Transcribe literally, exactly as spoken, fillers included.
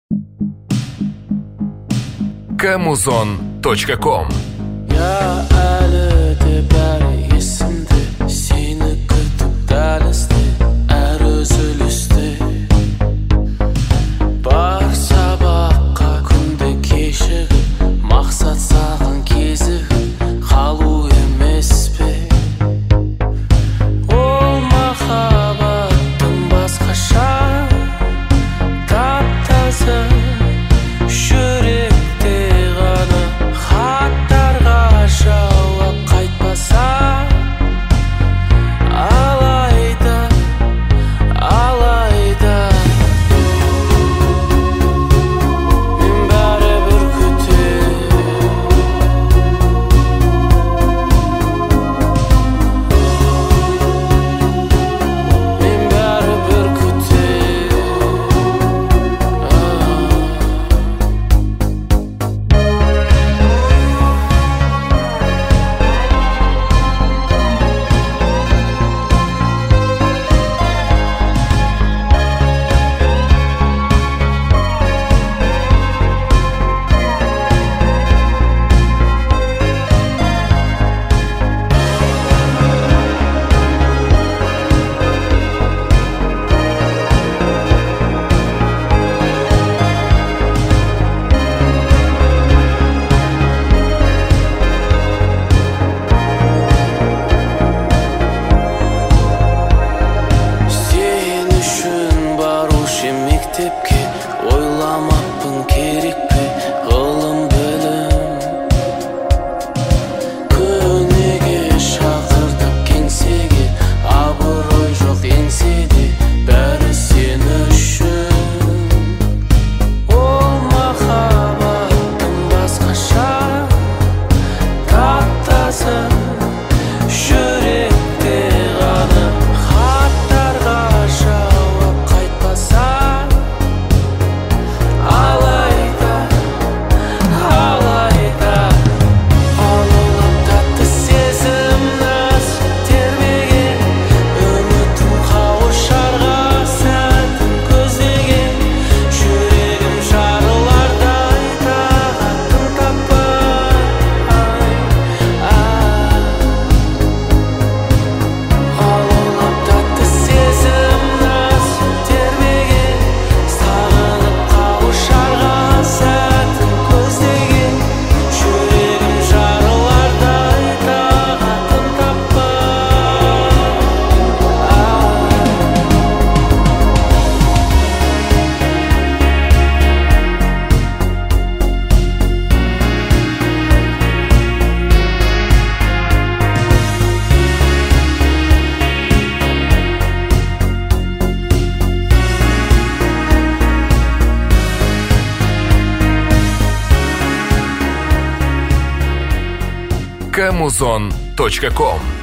камузон точка ком. Я әлі де бәрі есімде, сені күтіп дәлізде, әр үзілісте. Бар сабаққа күнде кешігіп, мақсат саған кезігіп, қалу емес пе? Ол махаббаттың басқаша тап-таза жүректе ғана хаттарға жауап қайтпаса, алайда, алайда мен бәрібір күтем. Мен бәрібір күтем. Сен үшін барушы мектепке, ойламаппын керек пе ғылым білім. Көнеге шақырдық кеңсеге, абырой жоқ еңседе, бәрі сен үшін. Ол махаббаттың басқаша тап-таза жүректе ғана хаттарға жауап қайтпаса, алайда, алайда алаулап тәтті сезім наз тербеген, үмітім қауышарға сәтін көздеген, жүрегім жарылардай тағатын таппай. Алаулап тәтті сезім наз тербеген, сағынып қауышарға сәтін көздеген, жүрегім жарылардай тағатын таппай. камузон точка ком.